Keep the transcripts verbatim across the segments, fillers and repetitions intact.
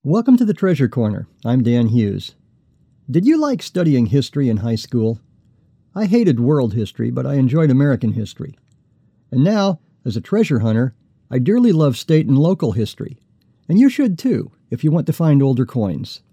Welcome to the Treasure Corner. I'm Dan Hughes. Did you like studying history in high school? I hated world history, but I enjoyed American history. And now, as a treasure hunter, I dearly love state and local history. And you should too, if you want to find older coins.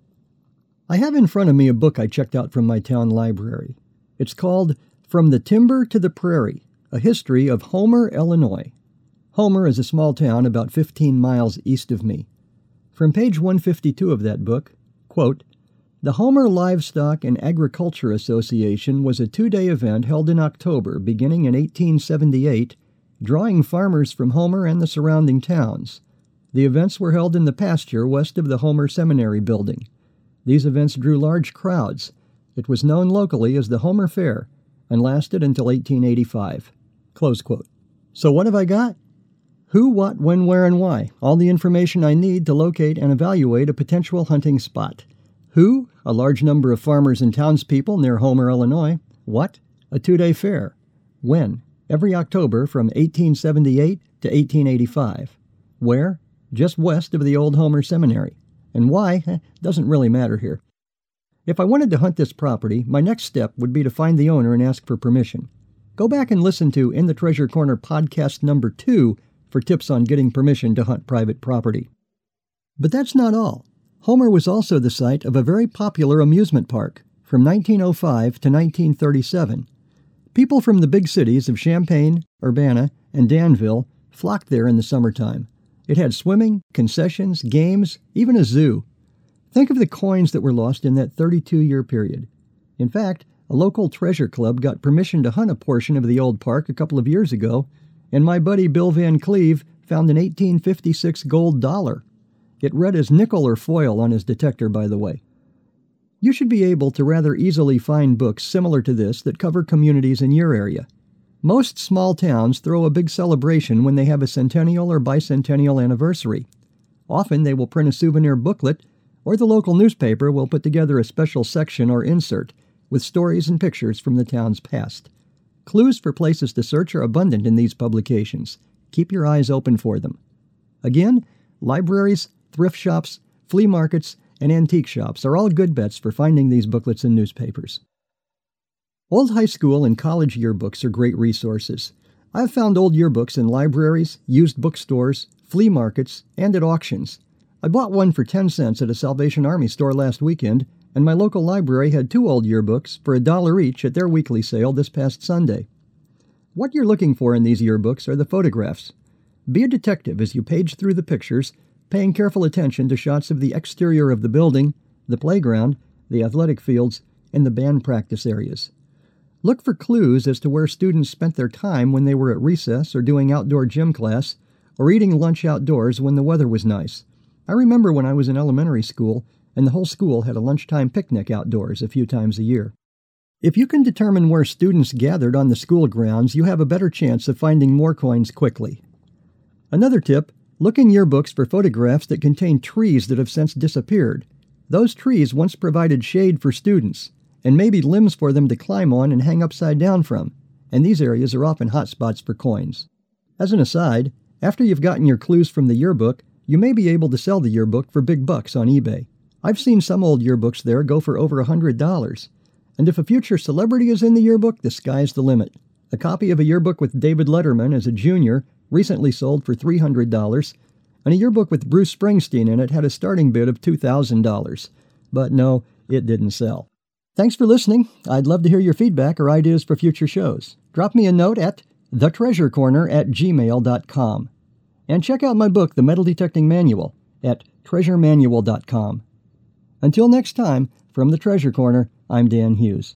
I have in front of me a book I checked out from my town library. It's called From the Timber to the Prairie, A History of Homer, Illinois. Homer is a small town about fifteen miles east of me. From page one fifty-two of that book, quote, "The Homer Livestock and Agriculture Association was a two-day event held in October beginning in eighteen seventy-eight, drawing farmers from Homer and the surrounding towns. The events were held in the pasture west of the Homer Seminary building. These events drew large crowds. It was known locally as the Homer Fair and lasted until eighteen eighty-five. Close quote. So what have I got? Who, what, when, where, and why. All the information I need to locate and evaluate a potential hunting spot. Who? A large number of farmers and townspeople near Homer, Illinois. What? A two-day fair. When? Every October from eighteen seventy-eight to eighteen eighty-five. Where? Just west of the old Homer Seminary. And why? Eh, doesn't really matter here. If I wanted to hunt this property, my next step would be to find the owner and ask for permission. Go back and listen to In the Treasure Corner podcast number two for tips on getting permission to hunt private property. But that's not all. Homer was also the site of a very popular amusement park from nineteen oh five to nineteen thirty-seven. People from the big cities of Champaign, Urbana, and Danville flocked there in the summertime. It had swimming, concessions, games, even a zoo. Think of the coins that were lost in that thirty-two-year period. In fact, a local treasure club got permission to hunt a portion of the old park a couple of years ago, and my buddy Bill Van Cleve found an eighteen fifty-six gold dollar. It read as nickel or foil on his detector, by the way. You should be able to rather easily find books similar to this that cover communities in your area. Most small towns throw a big celebration when they have a centennial or bicentennial anniversary. Often they will print a souvenir booklet, or the local newspaper will put together a special section or insert with stories and pictures from the town's past. Clues for places to search are abundant in these publications. Keep your eyes open for them. Again, libraries, thrift shops, flea markets, and antique shops are all good bets for finding these booklets and newspapers. Old high school and college yearbooks are great resources. I've found old yearbooks in libraries, used bookstores, flea markets, and at auctions. I bought one for ten cents at a Salvation Army store last weekend, and my local library had two old yearbooks for a dollar each at their weekly sale this past Sunday. What you're looking for in these yearbooks are the photographs. Be a detective as you page through the pictures, paying careful attention to shots of the exterior of the building, the playground, the athletic fields, and the band practice areas. Look for clues as to where students spent their time when they were at recess or doing outdoor gym class, or eating lunch outdoors when the weather was nice. I remember when I was in elementary school, and the whole school had a lunchtime picnic outdoors a few times a year. If you can determine where students gathered on the school grounds, you have a better chance of finding more coins quickly. Another tip, look in yearbooks for photographs that contain trees that have since disappeared. Those trees once provided shade for students, and maybe limbs for them to climb on and hang upside down from, and these areas are often hot spots for coins. As an aside, after you've gotten your clues from the yearbook, you may be able to sell the yearbook for big bucks on eBay. I've seen some old yearbooks there go for over one hundred dollars. And if a future celebrity is in the yearbook, the sky's the limit. A copy of a yearbook with David Letterman as a junior recently sold for three hundred dollars, and a yearbook with Bruce Springsteen in it had a starting bid of two thousand dollars. But no, it didn't sell. Thanks for listening. I'd love to hear your feedback or ideas for future shows. Drop me a note at the treasure corner at gmail dot com. And check out my book, The Metal Detecting Manual, at treasure manual dot com. Until next time, from the Treasure Corner, I'm Dan Hughes.